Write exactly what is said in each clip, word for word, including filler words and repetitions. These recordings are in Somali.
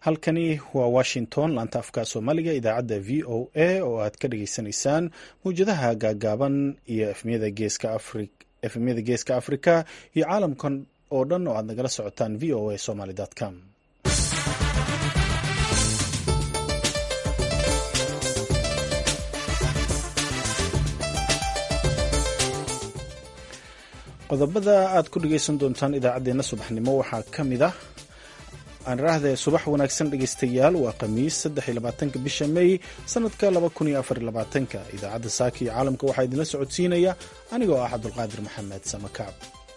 halkani waa washington laanta afka soomaaliga idaacadda v o a oo aad ka dhageysanaysaan mawjadaha gaagaaban iyo efemyada geeska afrika iyo caalamkan oo dhan oo aad nagala socotaan v o a somaly com. qodobada aad ku dhegeysan doontaan idaacaddeenna subaxnimo waxaa ka mid ah aan raahday subax wanaagsan dhegeystayaal. waa khamiis saddex iyo labaatanka bisha may sanadka laba kun iyo afar iyo labaatanka. idaacadda saaka iyo caalamka waxaa idinla socodsiinaya anigoo ah cabdulqaadir maxamed samakaab.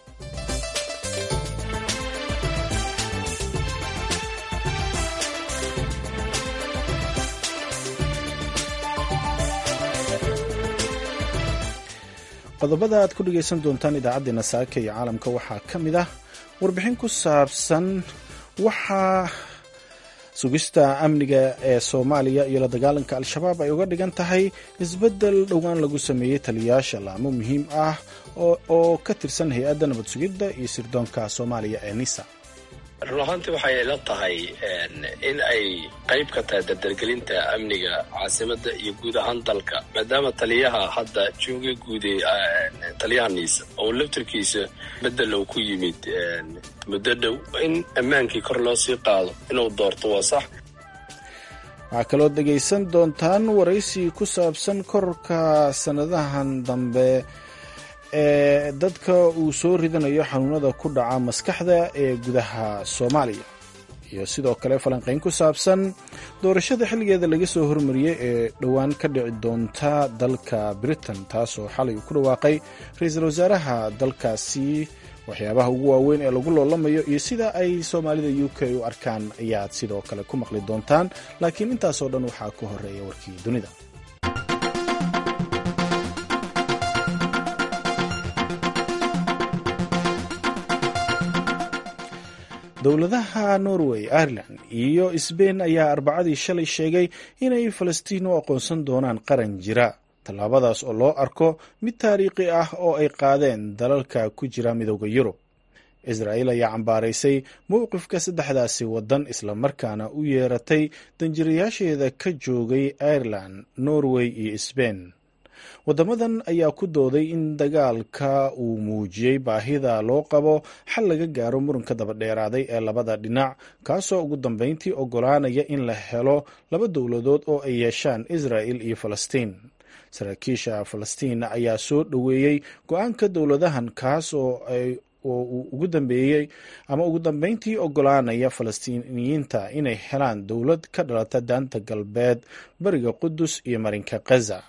qodobada aad ku dhegeysan doontaan idaacaddeenna saaka iyo caalamka waxaa ka mid ah warbixin ku saabsan waxaa sugista amniga ee soomaaliya iyo la dagaalanka al-shabaab ay uga dhigan tahay isbeddel dhowaan lagu sameeyey taliyayaasha laamo muhiim ah oo ka tirsan hay-adda nabad sugidda iyo sirdoonka soomaaliya ee nisa. run ahaantii waxay ila tahay in ay qayb ka tahay dardargelinta amniga caasimadda iyo guud ahaan dalka, maadaama taliyaha hadda jooga guuday taliyaha niisa oo laftarkiisa bedel uu ku yimid muddo dhow, in ammaankii kor loo sii qaado inuu doorto waa sax. waxaa kaloo dhegaysan doontaan waraysi ku saabsan kororka sanadahan dambe ee dadka uu soo ridanayo xanuunada ku dhaca maskaxda ee gudaha soomaaliya, iyo sidoo kale falanqayn ku saabsan doorashada xilligeeda laga soo hormariyey ee dhowaan ka dhici doonta dalka Britain, taasoo xalay uu ku dhawaaqay ra-iisul wasaaraha dalkaasi. waxyaabaha ugu waaweyn ee lagu loolamayo iyo sida ay soomaalida u k u arkaan ayaad sidoo kale ku maqli doontaan, laakiin intaasoo dhan waxaa ku horeeya warkii dunida. dowladaha norway, ireland iyo sbain ayaa arbacadii shalay sheegay inay falastiin u aqoonsan doonaan qaran jira, tallaabadaas oo loo arko mid taariikhi ah oo ay qaadeen dalalka ku jira midooda yurub. israa'iil ayaa cambaaraysay mowqifka saddexdaasi waddan, islamarkaana u yeeratay danjirayaasheeda ka joogay ireland, norway iyo sbain. waddamadan ayaa ku dooday in dagaalka uu muujiyey baahida loo qabo xal laga gaaro muranka dabadheeraaday ee labada dhinac, kaasoo ugu dambeyntii oggolaanaya in la helo laba dowladood oo ay yeeshaan israa'il iyo falastiin. saraakiisha falastiin ayaa soo dhoweeyey go-aanka dowladahan, kaas oo ay oo uu ugu dambeeyey ama ugu dambeyntii oggolaanaya falastiiniyiinta inay helaan dowlad ka dhalata daanta galbeed, bariga qudus iyo marinka khaza.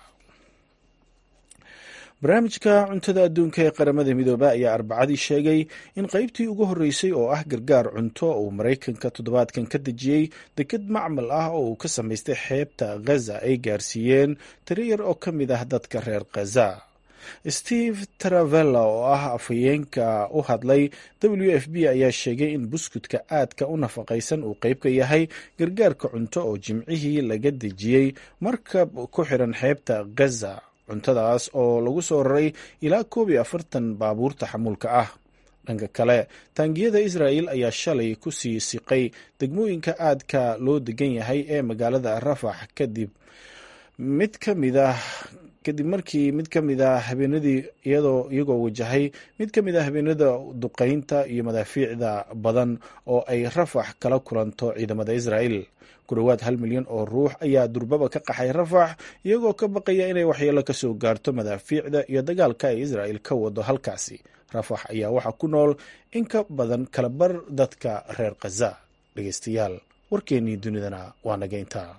barnaamijka cuntada adduunka ee qaramada midoobe ayaa arbacadii sheegay in qaybtii ugu horreysay oo ah gargaar cunto uu maraykanka toddobaadkan ka dejiyey deked macmal ah oo uu ka samaystay xeebta khaza ay gaarsiiyeen tiro yar oo ka mid ah dadka reer khaza. steve travella oo ah afhayeenka u hadlay w f b ayaa sheegay in buskudka aadka u nafaqaysan uu qayb ka yahay gargaarka cunto oo jimcihii laga dejiyey markab ku xiran xeebta khaza. cuntadaas oo lagu soo raray ilaa koob iyo afartan baabuurta xamuulka ah. dhanka kale, taangiyada israa'il ayaa shalay ku sii siqay degmooyinka aadka loo degan yahay ee magaalada rafax kadib mid ka mid ah kadib markii mid ka mid a habeenadii iyadoo iyagoo wajahay mid ka mid a habeenada duqaynta iyo madaafiicda badan oo ay rafax kala kulanto ciidamada israa'il. ku dhowaad hal milyan oo ruux ayaa durbaba ka qaxay rafax, iyagoo ka baqaya inay waxyeelo ka soo gaarto madaafiicda iyo dagaalka ay israa'il ka wado halkaasi. rafax ayaa waxaa ku nool in ka badan kalabar dadka reer khaza. dhegeystayaal, warkeennii dunidana waa naga intaa.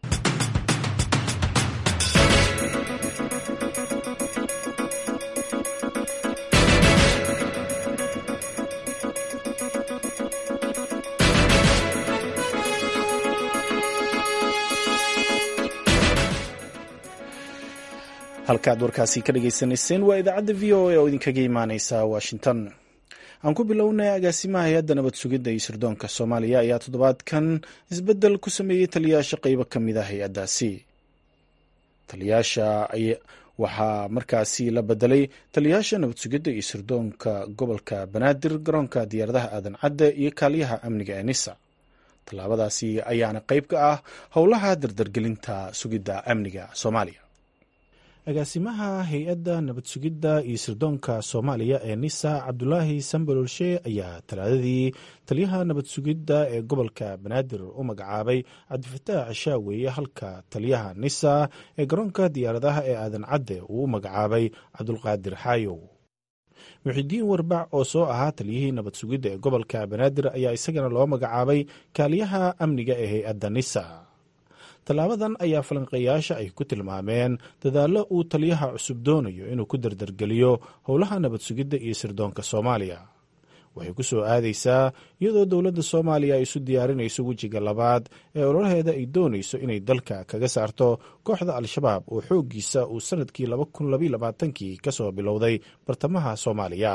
halkaaad warkaasi ka dhagaysanayseen waa idaacadda v o a oo idinkaga imaaneysa washington. aan ku bilownay agaasimaha hay-adda nabad sugidda iyo sirdoonka soomaaliya ayaa toddobaadkan isbeddel ku sameeyey taliyayaasha qaybo ka mid ah hay-addaasi. taliyayaasha waxaa markaasi la bedelay taliyayaasha nabad sugidda iyo sirdoonka gobolka banaadir, garoonka diyaaradaha aadan cadde iyo kaaliyaha amniga ee nisa. tallaabadaasi ayaana qayb ka ah howlaha dardargelinta sugidda amniga soomaaliya. agaasimaha hay-adda nabad sugidda iyo sirdoonka soomaaliya ee nisa cabdulaahi sambalolshe ayaa talaadadii taliyaha nabad sugidda ee gobolka banaadir u magacaabay cabdifataax shaaweeye, halka taliyaha nisa ee garoonka diyaaradaha ee aadan cadde uu u magacaabay cabdulqaadir xaayow. muxidiin warbac oo soo ahaa taliyihii nabad sugidda ee gobolka banaadir ayaa isagana loo magacaabay kaaliyaha amniga ee hay-adda nisa. tallaabadan ayaa falanqeeyaasha ay ku tilmaameen dadaallo uu taliyaha cusub doonayo inuu ku dardargeliyo howlaha nabad sugidda iyo sirdoonka soomaaliya. waxay ku soo aadaysaa iyadoo dowladda soomaaliya ay isu diyaarinayso wejiga labaad ee ololaheeda ay doonayso inay dalka kaga saarto kooxda al-shabaab oo xooggiisa uu sannadkii laba kun labaiyo labaatankii ka soo bilowday bartamaha soomaaliya.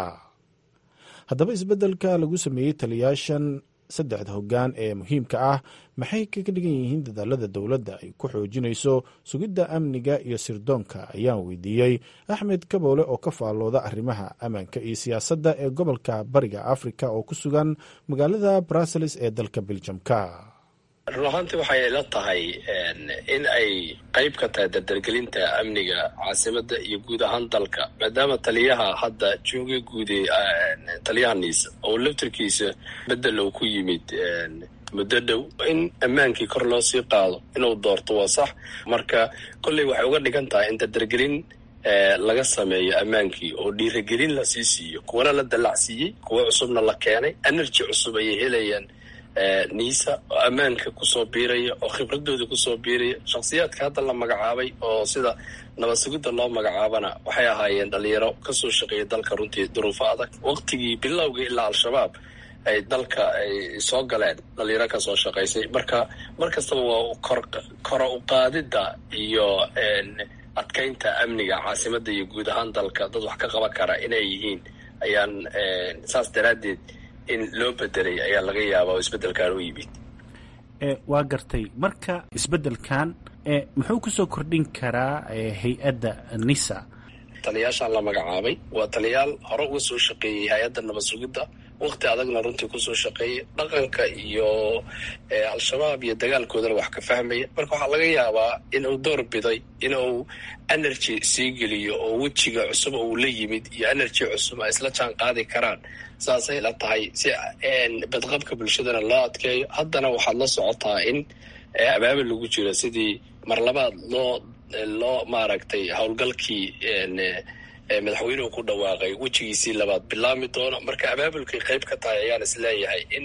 haddaba isbeddelka lagu sameeyey taliyaashan saddexda hoggaan ee muhiimka ah maxay kaga dhigan yihiin dadaalada dowladda ay ku xoojinayso sugidda amniga iyo sirdoonka ayaan weydiiyey axmed kaboole oo ka faallooda arrimaha ammaanka iyo siyaasadda ee gobolka bariga afrika oo ku sugan magaalada brussels ee dalka beljamka. run ahaantii waxay ila tahay in ay qayb ka tahay dardargelinta amniga caasimadda iyo guud ahaan dalka, maadaama taliyaha hadda jooga guude taliyaha niisa oo laftarkiisa bedel uu ku yimid muddo dhow, in ammaankii kor loo sii qaado inuu doorto waa sax. marka kolley waxay uga dhigan tahay in dardargelin laga sameeyo ammaankii oo dhiiragelin la sii siiyo, kuwana la dallacsiiyey, kuwa cusubna la keenay. energy cusub ayay helayaan niisa oo ammaanka kusoo biiraya oo khibradooda kusoo biiraya. shakhsiyaadka hadda la magacaabay oo sida nabad sugidda loo magacaabana waxay ahaayeen dhalinyaro kasoo shaqeeya dalka runtii duruufo adag. waqtigii bilowga ilaa al-shabaab ay dalka ay soo galeen dhalinyaro kasoo shaqaysay. marka mar kastaba waa kor kora u qaadidda iyo adkaynta amniga caasimadda iyo guud ahaan dalka dad wax ka qaban kara inay yihiin ayaan saas daraaddeed in loo bedelay ayaa laga yaabaa oo isbeddelkan u yimid. waa gartay. marka isbeddelkan muxuu kusoo kordhin karaa hay-adda nisa? taliyaashaan la magacaabay waa taliyaal hore uga soo shaqeeyey hay-adda nabad sugidda, waqti adagna runtii kusoo shaqeeyay, dhaqanka iyo al-shabaab iyo dagaalkoodana wax ka fahmaya. marka waxaa laga yaabaa inuu door biday inuu energy sii geliyo oo wejiga cusub uu la yimid iyo energy cusub ay isla jaan qaadi karaan. saasay la tahay si badqabka bulshadana loo adkeeyo. haddana waxaad la socotaa in abaabal lagu jiro sidii mar labaad loo loo maaragtay howlgalkii madaxweynuhu ku dhawaaqay wejigiisii labaad bilaami doono. marka abaabulkay qayb ka tahay ayaan isleeyahay in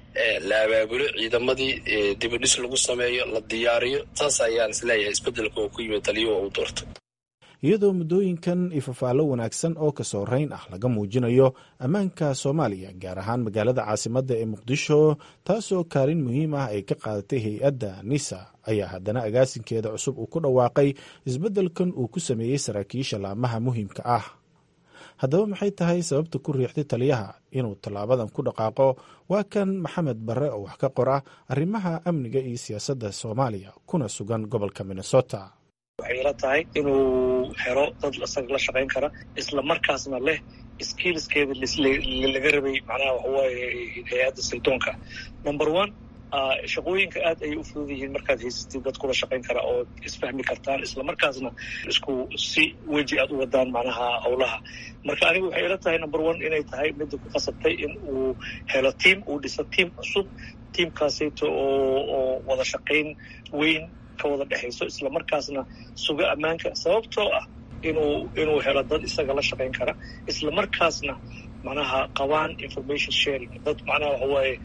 la abaabulo ciidamadii dibudhis lagu sameeyo, la diyaariyo. saas ayaan isleeyahay isbeddelka oo ku yimid taliyuhu uu doortay. iyadoo muddooyinkan ifafaallo wanaagsan oo ka soo rayn ah laga muujinayo ammaanka soomaaliya, gaar ahaan magaalada caasimadda ee muqdisho, taasoo kaalin muhiim ah ay ka qaadatay hay-adda nisa, ayaa haddana agaasinkeeda cusub uu ku dhawaaqay isbeddelkan uu ku sameeyey saraakiisha laamaha muhiimka ah. haddaba maxay tahay sababta ku riixday taliyaha inuu tallaabadan ku dhaqaaqo? waa kan maxamed barre oo wax ka qora arrimaha amniga iyo siyaasadda soomaaliya kuna sugan gobolka minnesota. waxay ila tahay inuu helo dad isaga la shaqayn kara, isla markaasna leh skillskeeda laga rabay macnaha waxawaaye hay-adda sirdoonka. number one shaqooyinka aad ayay u fudud yihiin markaad haysatid dad kula shaqayn kara oo isfahmi kartaan, isla markaasna isku si weji aad u wadaan macnaha howlaha. marka aniga waxay ila tahay number one inay tahay midda ku qasabtay in uu helo tiam, uu dhiso tiam cusub, tiamkaasayto oo oo wada shaqayn weyn ka wada dhexayso, isla markaasna suga ammaanka, sababtoo ah inuu inuu helo dad isaga la shaqayn kara, isla markaasna macnaha qabaan information sharing, dad macnaha waxawaaye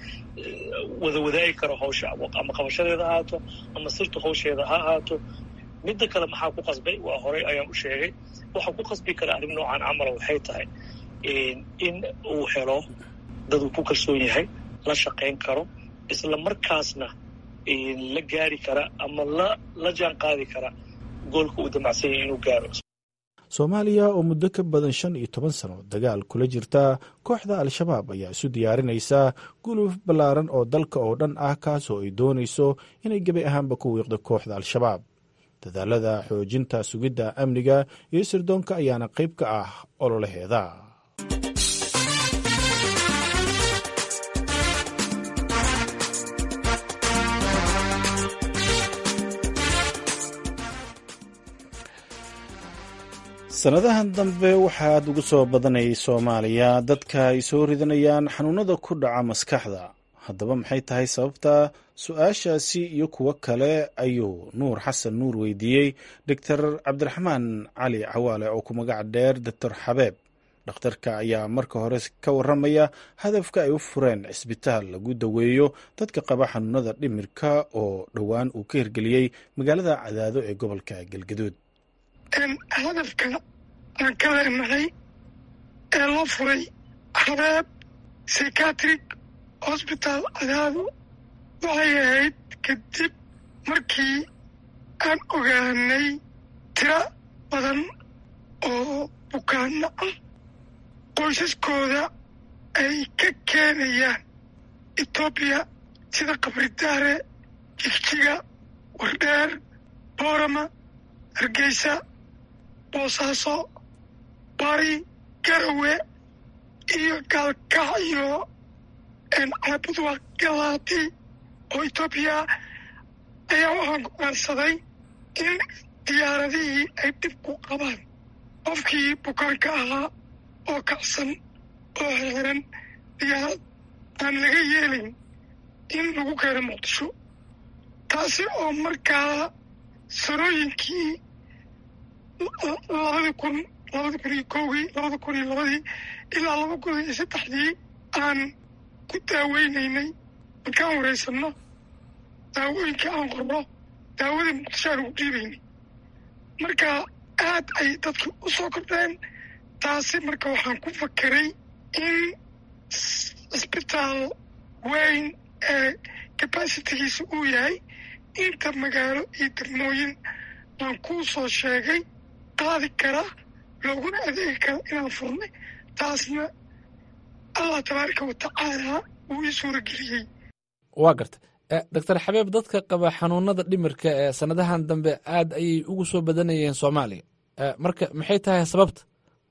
wada wadaagi karo hawsha ama qabashadeeda ha ahaato ama sirta hawsheeda ha ahaato. midda kale maxaa ku qasbay? waa horey ayaan u sheegay. waxaa ku qasbi kara arrin noocan camala waxay tahay in uu helo dad uu ku kalsoon yahay, la shaqayn karo, isla markaasna la gaari kara ama la la jaan qaadi kara goolka uu damacsan yahay inuu gaaro. soomaaliya oo muddo ka badan shan iyo toban sano dagaal kula jirta kooxda al-shabaab ayaa isu diyaarinaysa guluf ballaaran oo dalka oo dhan ah, kaasoo ay doonayso inay gebi ahaanba ku wiiqdo kooxda al-shabaab. dadaalada xoojinta sugidda amniga iyo sirdoonka ayaana qayb ka ah ololaheeda. sannadahan dambe waxaad ugu soo badanayay soomaaliya dadka ay soo ridanayaan xanuunada ku dhaca maskaxda. haddaba maxay tahay sababta? su-aashaasi iyo kuwo kale ayuu nuur xasan nuur weydiiyey doctor cabdiraxmaan cali cawaale oo ku magac dheer doctor xabeeb. dhakhtarka ayaa marka hore ka waramaya hadafka ay u fureen cisbitaal lagu daweeyo dadka qaba xanuunada dhimirka oo dhowaan uu ka hirgeliyey magaalada Cadaado ee gobolka Galgaduud. hadafka aan ka leenahay ee loo furay Xabeeb Psychiatric Hospital Cadaado waxay ahayd kadib markii aan ogaanay tiro badan oo bukaano ah qoysaskooda ay ka keenayaan Ethiopia sida Qabridaare, Jigjiga, Wardheer, Boorama, Hargeysa, Boosaaso, Bari, Garowe iyo Gaalkacyo en Caabudwa Galaati oo Ethiopia ayaa waxaan go'aansaday in diyaaradihii ay dib ku qabaan qofkii bukaanka ahaa oo kacsan oo xiran diyaarad aan laga yeelin in lagu keeno Muqdisho. taasi oo markaa sanooyinkii labada kun labada kun iyo kowgii labada kun iyo labadii ilaa laba kun iyo saddexdii aan ku daaweynaynay markaan wareysano daawooyinka aan qorno daawadii Muqdisho aan ugu dhiibaynay. marka aad ay dadku u soo kordheen. taasi marka waxaan ku fakeray in isbitaal weyn ee capacitigiisa uu yahay inta magaalo iyo degmooyin aan kuu soo sheegay qaadi kara looguna adeegi kara inaan furnay. taasna allah tabaaraka watacaala uu ii suurageliyey. waa garta doctor xabeeb, dadka qaba xanuunada dhimirka ee sanadahan dambe aad ayay ugu soo badanayeen Soomaaliya. marka maxay tahay sababta?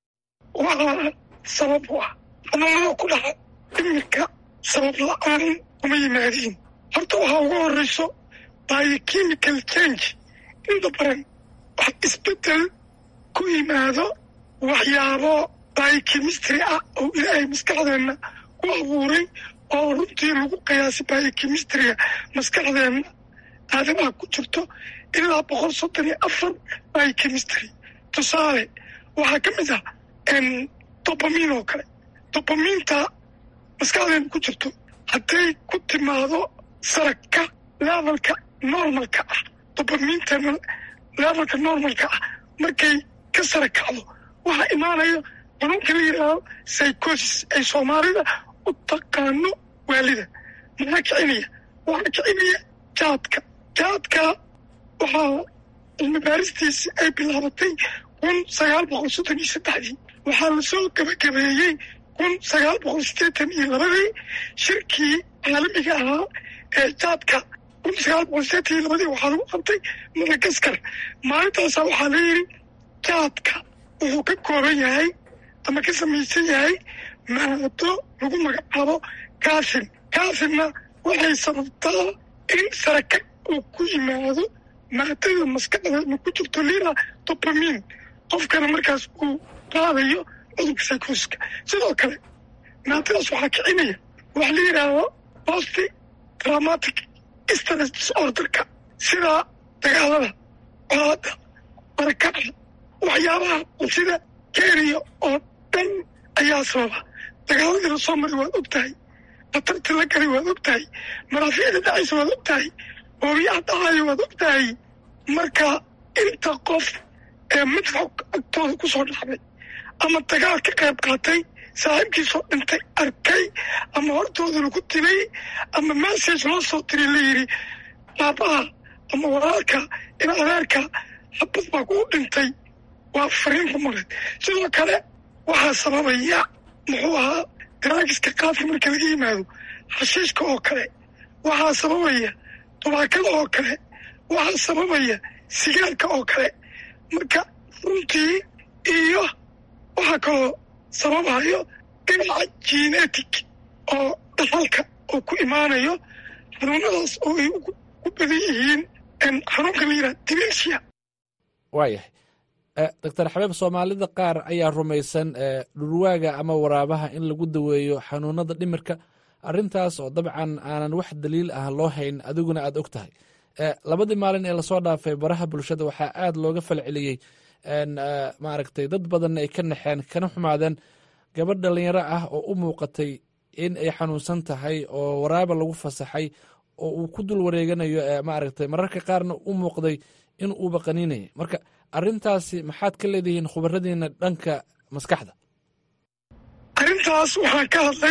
waxaa sabab u ah xanuunada ku dhaca dhimirka sabab la-aan kuma yimaadiin. horta waxaa ugu horeyso biochemical change inta badan wax isbedel ku yimaado waxyaabo biochemistry ah oo ilaahay maskaxdeenna ku abuuray oo runtii lagu qiyaasay biochemistryga maskaxdeenna aadamaha ku jirto ilaa boqol soddon iyo afar biochemistry. tusaale waxaa ka mid ah dopamin oo kale. dopaminta maskaxdeena ku jirto hadday ku timaado saragka levelka normalka ah, dopaminta levelka normalka ah markay ka sara kacdo waxaa imaanaya xanuunka la yidhaahdo psychosis ay soomaalida u taqaano waalida. maxaa kicinaya? waxaa kicinaya jaadka. jaadka waxaa cilmi baaristiisi ay bilaabatay kun sagaal boqol soddon iyo saddexdii. waxaa lasoo gabagabeeyey kun sagaal boqol siddeetan iyo labadii shirkii caalamiga ahaa ee jaadka. kun sagaal boqol siddeetan iyo labadii waxaa lagu qabtay Madagaskar. maalintaasa waxaa la yidhi jaadka wuxuu ka kooban yahay ama ka samaysan yahay maado lagu magacaabo kaasin. kaasinna waxay sababtaa in saraka uu ku yimaado maadada maskaxdeedna ku jirto lira dopamin, qofkana markaas uu qaadayo cudurka psychoska. sidoo kale maadadaas waxaa kicinaya wax la yidhaahdo post traumatic stress disorderka sida dagaalada, colaada, barakaca, waxyaabaha sida kenya oo dhan ayaa sababa. dagaaladii la soo maray waad og tahay, khatartii la galay waad og tahay, maraafiicda dhacaysa waad og tahay, hoobiyaha dhacayo waad og tahay. marka inta qof ee madfac agtooda ku soo dhacday ama dagaal ka qayb qaatay, saaxiibkiisoo dhintay arkay, ama hortooda lagu dilay, ama message loo soo diray la yidhi baabaha ama walaalka in adeerka xabad baa kuu dhintay, waa fariin ku mareed. sidoo kale waxaa sababaya muxuu ahaa daraagiska qaadka marka laga yimaado xashiishka oo kale, waxaa sababaya tubaakada oo kale, waxaa sababaya sigaarka oo kale. marka runtii iyo waxaa kaloo sababayo dhinaca genetic oo dhaxalka oo ku imaanayo xanuunadaas oo ay ku badan yihiin xanuunka la yidhaha dementia. waayahay doctor xabeeb, soomaalida qaar ayaa rumaysan dhurwaaga ama waraabaha in lagu daweeyo xanuunada dhimirka, arrintaas oo dabcan aanan wax daliil ah loo hayn, adiguna aad og tahay. labadii maalin ee lasoo dhaafay baraha bulshada waxaa aad looga falceliyey, maaragtay dad badanna ay ka naxeen kana xumaadeen gabadh dhalinyaro ah oo u muuqatay in ay xanuunsan tahay oo waraaba lagu fasaxay oo uu ku dul wareeganayo, maaragtay mararka qaarna u muuqday in uuba qaniinaya. marka arrintaasi maxaad ka leedihiin khubaradiina dhanka maskaxda? arrintaas waxaan ka hadlay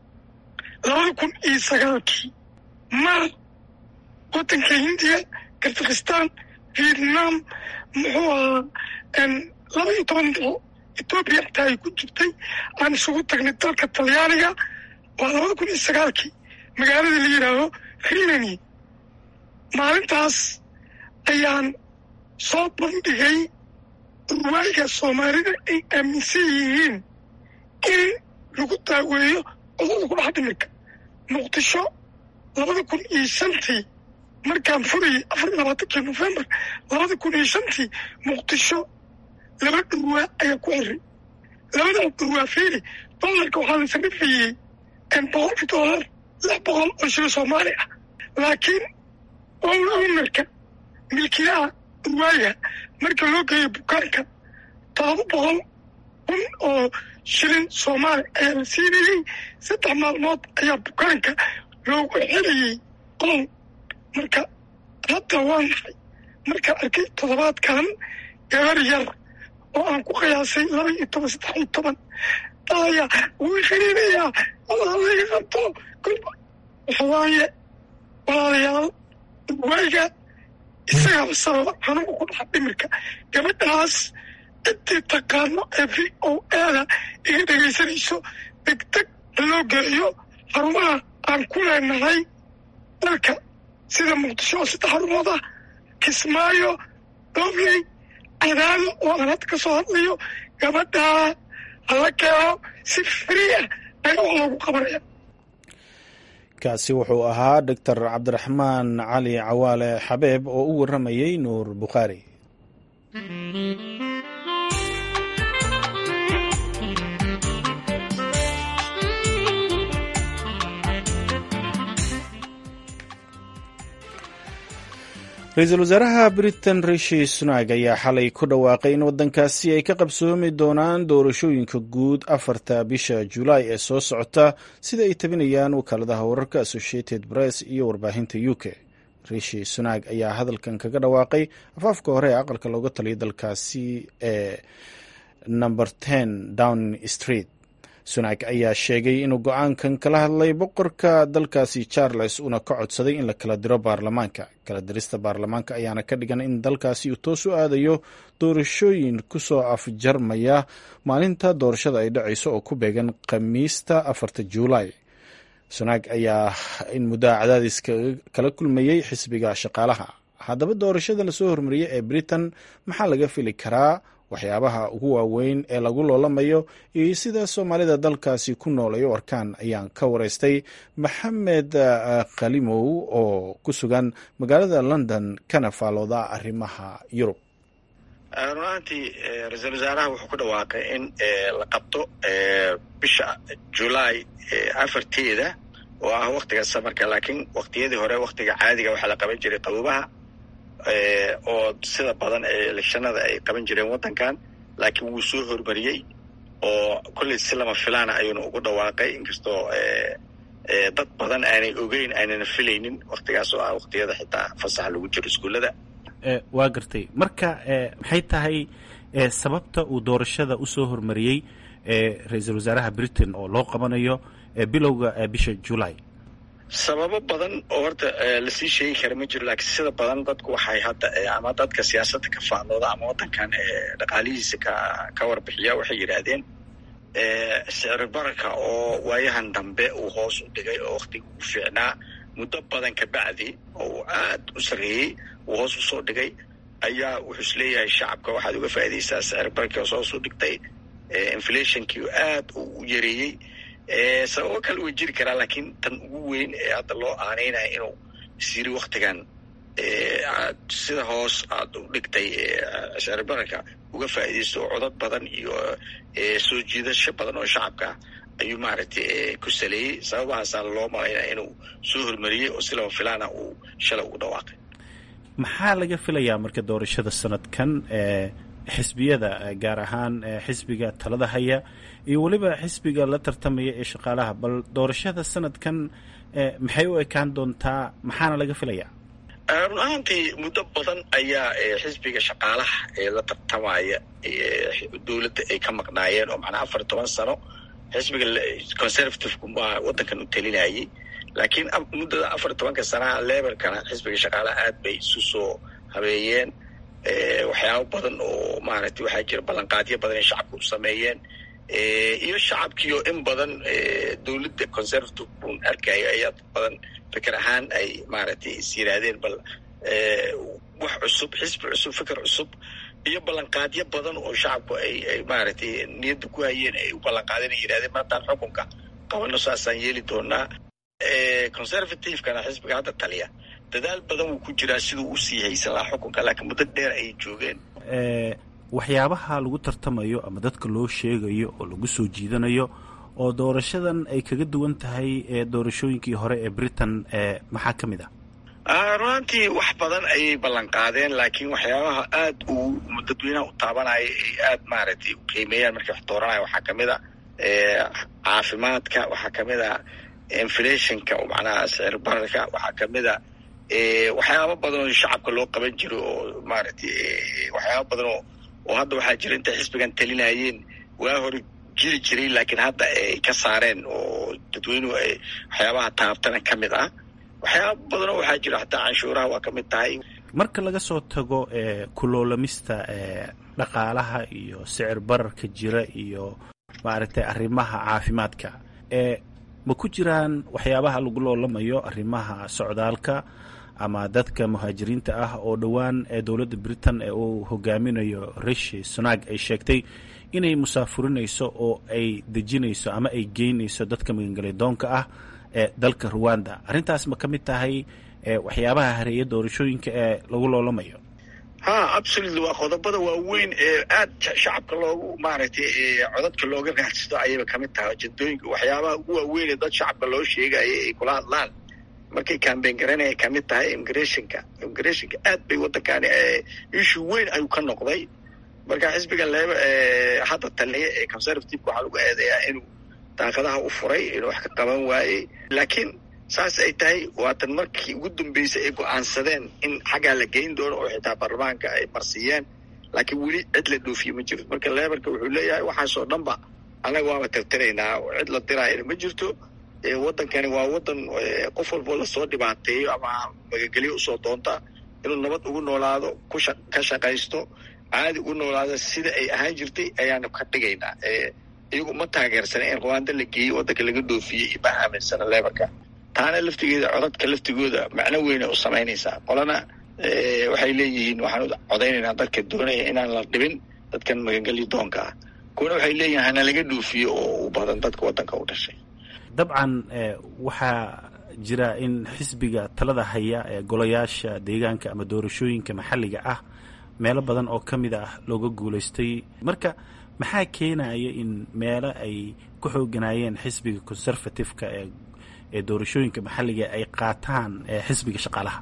labada kun iyo sagaalkii mar waddanka hindiya, kazakhistan, vietnam, muxuu ahaa laba iyo toban dilo etoobiya xitaa ay ku jirtay, aan isugu tagnay dalka talyaaniga. waa labada kun iyo sagaalkii magaalada la yidhaaho rimani. maalintaas ayaan soo bandhigay dhurwaaga soomaalida ay aaminsan yihiin in lagu daaweeyo cudurda ku dhaxa dhimirka. muqdisho labada kun iyo shantii markaan furayay afar iyo labaatankii nofembar labada kun iyo shantii muqdisho laba dhurwaa ayaa ku xiray. labada dhurwaa fiili dollarka waxaa la sarrifayey boqolkii dollar lix boqol oo shilin soomaali ah, laakiin ownerka milkiyaha dhurwaaga marka loo geeyo bukaanka todoba boqol kun oo shilin soomaali ayaa la siinayey. saddex maalmood ayaa bukaanka loogu xirayey qol. marka hadda waa naxay markaan arkay toddobaadkan gabar yar oo aan ku qiyaasay laba iyo toban saddex iyo toban daya wuu xiriinayaa walaalaga qabto kolba. waxawaaye walaalayaal dhurwaaga isagaa sababa xanuunka ku dhaxa dhimirka. gabadhaas intii taqaano ee v o ada iga dhegaysanayso degdeg loo geeyo xarumaha aan ku leenahay dalka sida muqdisho oo saddex xarumood ah, kismaayo, dobley, cadaado oo aan hadda ka soo hadlayo. gabadhaa hala keeno si fria ayaa wax loogu qabanaya. kaasi wuxuu ahaa doctor cabdiraxmaan cali cawaale xabeeb oo u warramayey nuur bukhaari. ra-iisul wasaaraha britain rishi sunak ayaa xalay ku dhawaaqay in waddankaasi ay ka qabsoomi doonaan doorashooyinka guud afarta bisha julaay ee soo socota, sida ay tabinayaan wakaaladaha wararka associated press iyo warbaahinta u k. rishi sunak ayaa hadalkan kaga dhawaaqay afaafka hore ee aqalka looga taliyay dalkaasi ee number ten downing street. sunak ayaa sheegay inuu go-aankan kala hadlay boqorka dalkaasi charles una ka codsaday in la kala diro baarlamaanka. kala dirista baarlamaanka ayaana ka dhigan in dalkaasi uu toos u aadayo doorashooyin kusoo afjarmaya maalinta doorashada ay dhacayso oo ku beegan khamiista afarta juulaay. sunak ayaa in muddaa cadaadis kala kulmayey xisbiga shaqaalaha. haddaba doorashada lasoo hormariyey ee britain maxaa laga fili karaa? waxyaabaha ugu waaweyn ee lagu loolamayo iyo sida soomaalida dalkaasi ku nool ay u arkaan ayaan ka wareystay maxamed kalimow oo ku sugan magaalada london kana faalooda arrimaha yurub. runaantii ra-iisul wasaaraha wuxuu ku dhawaaqay in la qabto bisha julaay afarteeda oo ah waktiga samarka, laakiin waktiyadii hore waktiga caadiga waxaa la qaban jiray qabuubaha oo sida badan electionada ay qaban jireen waddankan, laakiin wuu soo hormariyey oo kolley si lama filaana ayuuna ugu dhawaaqay, inkastoo dad badan aanay ogeyn aanana filaynin waktigaas oo ah waktiyada xitaa fasaxa lagu jiro iskuullada. waa gartay. marka maxay tahay sababta uu doorashada u soo hormariyey ra-iisul wasaaraha britain oo loo qabanayo bilowga bisha julaay? sababo badan oo horta lasii sheegi kara ma jiro, laakiin sida badan dadku waxay hadda ama dadka siyaasadda ka faallooda ama waddankan dhaqaalihiisa ka ka warbixiya waxay yidhaahdeen sicir bararka oo waayahan dambe uu hoos u dhigay oo waktiga uu fiicnaa muddo badan ka bacdi oo uu aad u sarreeyey uu hoos usoo dhigay ayaa wuxuu isleeyahay shacabka waxaad uga faa'iidaysaa sicir bararkii hoos hoos u dhigtay, inflationkii aad u yareeyey. sababo kale way jiri karaa, laakiin tan ugu weyn ee hadda loo aaneynaya inuu isiri waktigan aad sida hoos aad u dhigtay sicir bararka uga faa'iidaysto oo codad badan iyo soo jiidasho badan oo shacabka ayuu maaragtay ku saleeyey sababahaasaa loo malaynaa inuu soo hormariyey oo si lama filaana uu shalay ugu dhawaaqay. maxaa laga filayaa marka doorashada sanadkan xisbiyada gaar ahaan xisbiga talada haya iyo weliba xisbiga la tartamaya ee shaqaalaha bal doorashada sanadkan maxay u ekaan doontaa maxaana laga filayaa? run ahaantii muddo badan ayaa xisbiga shaqaalaha ee la tartamaya dowladda ay ka maqnaayeen oo macnaa afar iyo toban sano xisbiga conservative-ku waa waddankan u talinayay laakiin muddada afar iyo tobanka sanaha leberkana xisbiga shaqaalaha aad bay isu soo habeeyeen waxyaabo badan oo maaragtay waxaa jira ballanqaadyo badan ay shacabka u sameeyeen iyo shacabkiio in badan dowladda conservative un arkayo ayaa badan fikir ahaan ay maaragtay is yidhaahdeen bal wax cusub xisbi cusub fikir cusub iyo ballanqaadyo badan oo shacabku ay ay maaragtay niyadda ku hayeen ay u ballanqaadeen ay yidhahdeen martaan xukunka qabano saasaan yeeli doonaa. conservative-kana xisbiga hadda taliya dadaal badan wuu ku jiraa siduu u sii haysan lahaa xukunka laakiin muddo dheer ayay joogeen. waxyaabaha lagu tartamayo ama dadka loo sheegayo oo lagu soo jiidanayo oo doorashadan ay kaga duwan tahay doorashooyinkii hore ee britain maxaa ka mid ah? runantii wax badan ayay ballanqaadeen laakiin waxyaabaha aad uu dadweynaha u taabanaya ay aad maaragtay u qiimeeyaan markay wax dooranaya waxaa kamid a caafimaadka, waxaa kamid a inflationka oo macnaha sicir bararka, waxaa kamid a waxyaaba badan oo shacabka loo qaban jiro oo maaragtay waxyaaba badan oo oo hadda waxaa jira intay xisbigan talinayeen waa hore jiri jiray laakiin hadda ay ka saareen oo dadweynuhu ay waxyaabaha taabtana ka mid ah. waxyaaba badan oo waxaa jira hataa canshuuraha waa ka mid tahay. marka laga soo tago kuloolamista dhaqaalaha iyo sicir bararka jira iyo maaragtay arrimaha caafimaadka ma ku jiraan waxyaabaha lagu loolamayo arrimaha socdaalka ama dadka muhaajiriinta ah oo dhowaan ee dowladda britain ee uu hogaaminayo rishi sunak ay sheegtay inay musaafurinayso oo ay dejinayso ama ay geynayso dadka magangelidoonka ah ee dalka Rwanda. arrintaas ma ka mid tahay waxyaabaha hareeya doorashooyinka ee lagu loolamayo? ha absolutely waa qodobada waaweyn ee aad shacabka loogu maaragtay codadka looga raadsado ayayba kamid tahay ujeedooyinka waxyaabaha ugu waaweyn ee dad shacabka loo sheegaya ay kula hadlaan markay campaign garanaya kamid tahay immigrationka immigrationka aad bay waddankani issue weyn ayuu ka noqday. marka xisbiga leeba hadda taliya ee conservative-ka waxaa lagu eedeeyaa inuu daaqadaha u furay inuu wax ka qaban waayey laakiin saas ay tahay waatan markii ugu dambeysay ay go-aansadeen in xaggaa la geyn doono oo xitaa baarlamaanka ay marsiiyeen laakiin weli cid la dhoofiye ma jirto. marka leberka wuxuu leeyahay waxaasoo dhanba annaga waaba tirtiraynaa cid la diraayana ma jirto. waddankani waa waddan qof walboo lasoo dhibaateeyo ama magagelyo usoo doonta inuu nabad ugu noolaado ka shaqaysto caadi ugu noolaado sida ay ahaan jirtay ayaanu ka dhigaynaa. iyagu ma taageersana in Rwanda la geeyo waddanka laga dhoofiyey ima aaminsana leberka. taana laftigeeda codadka laftigooda macno weyna u samaynaysaa. qolana waxay leeyihiin waxaan codaynaynaa dadka doonaya inaan la dhibin dadkan magangeli doonka ah, kuwana waxay leeyihin hana laga dhoofiyo oo u badan dadka waddanka u dhashay. dabcan waxaa jira in xisbiga talada haya ee golayaasha deegaanka ama doorashooyinka maxalliga ah meelo badan oo ka mid ah looga guulaystay. marka maxaa keenaya in meelo ay ku xooganaayeen xisbiga conservative-ka ee ee doorashooyinka maxalliga ay qaataan xisbiga shaqaalaha?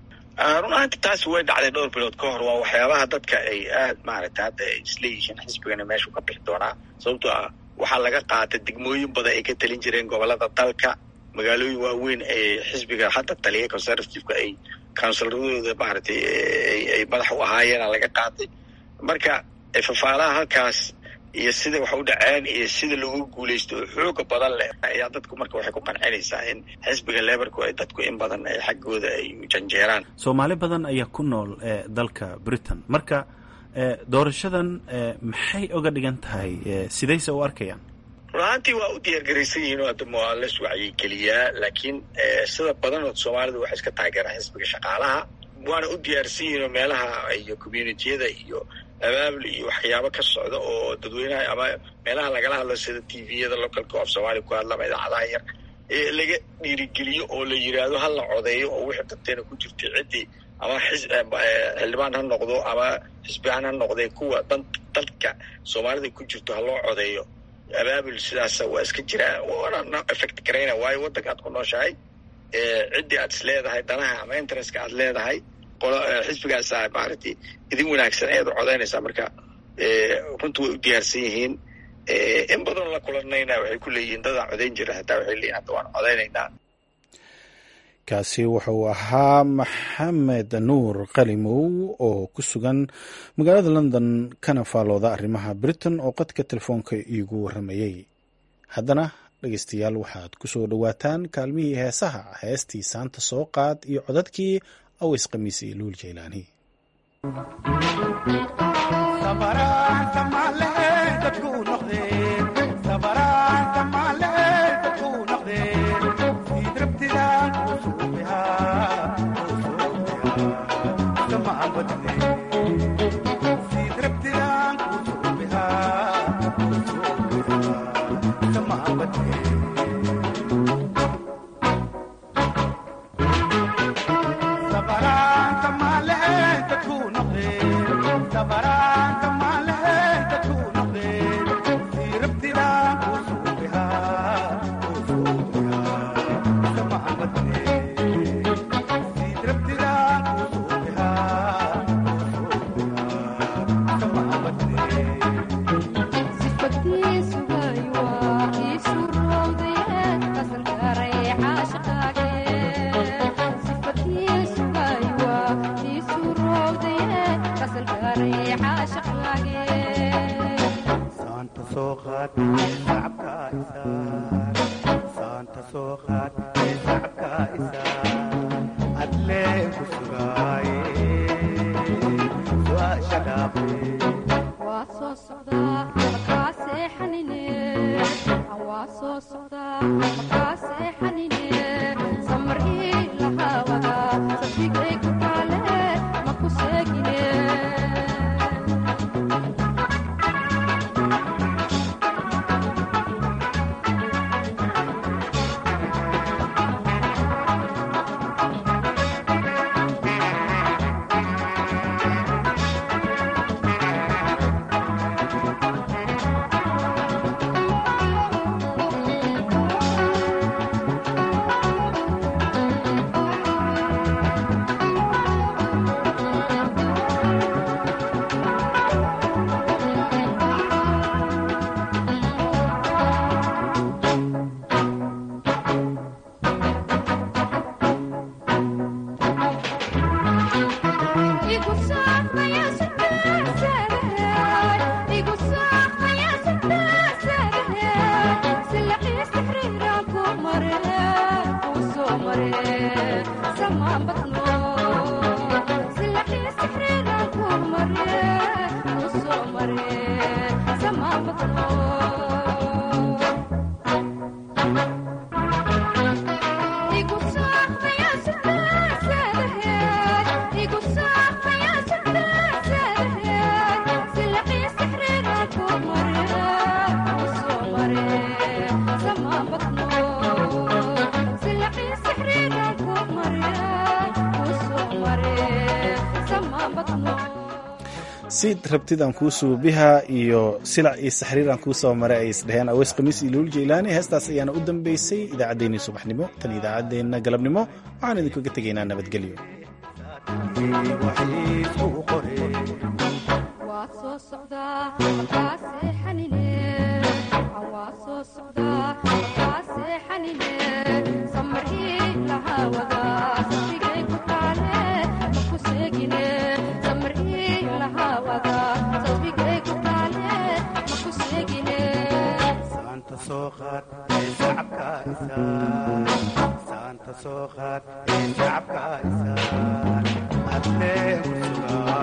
run ahaanti taasi way dhacday dhowr bilood ka hor. waa waxyaabaha dadka ay aad maaragtay hadda ay isleeyihiin xisbigana meeshuu ka bixi doonaa sababtoo ah waxaa laga qaatay degmooyin badan ay ka talin jireen gobolada dalka, magaalooyin waaweyn ee xisbiga hadda taliya conservative-ka ay counsilaradooda maaragtay ay madax u ahaayeena laga qaatay. marka fafaalaha halkaas iyo sida wax u dhaceen iyo sida lagu guulaysto oo xooga badan leh ayaa dadku marka waxay ku qancinaysaa in xisbiga leberku ay dadku in badan ay xaggooda ay janjeeraan. soomaali badan ayaa ku nool dalka britain. marka doorashadan maxay oga dhigan tahay sidayse u arkayaan? run-ahaantii waa u diyaargaraysan yihiin oo hadda waa la iswacyigeliyaa laakiin sida badanood soomaalidu waxay iska taageeraan xisbiga shaqaalaha waana u diyaarsan yihiin oo meelaha iyo communitiyada iyo abaabul iyo waxyaabo ka socda oo dadweynaha ama meelaha lagala hadlo sida t v-yada localka of soomaaliya ku hadlama idaacadaha yar ee laga dhiirigeliyo oo la yidhaahdo ha la codeeyo oo wixii dadteena ku jirtay ciddii ama xildhibaan ha noqdo ama xisbihaan ha noqdee kuwa dan dalka soomaalida ku jirto ha loo codeeyo abaabul sidaasa waa iska jiraa waana effect garayna waayo waddanka aad ku nooshahay ciddii aad is leedahay danaha ama interestka aad leedahay qolo xisbigaasa maaragtay idin wanaagsan ayaad u codaynaysaa marka runtu way u diyaarsan yihiin in badan la kulanayna waxay ku leeyihiin dadaan codayn jira hataa waxay leeyihin hadda waan codaynaynaa. kaasi wuxuu ahaa maxamed nuur qalimow oo ku sugan magaalada london kana faalooda arrimaha britain oo qadka telefoonka iigu warramayey. haddana dhegeystayaal waxaad ku soo dhowaataan kaalmihii heesaha heestii saanta soo qaad iyo codadkii aways khamiis iyo luul jaylaani. sid rabtidaan kuu suubiha iyo silac iyo saxriiraan kuu soo maray ay isdhaheen aways khamiis iyo luul jaylaani. heestaas ayaana u dambeysay idaacaddeenii subaxnimo tan idaacaddeenna galabnimo waxaan idinkaga tegaynaa nabadgelyo. Santa Sokat, in Japka, Adle,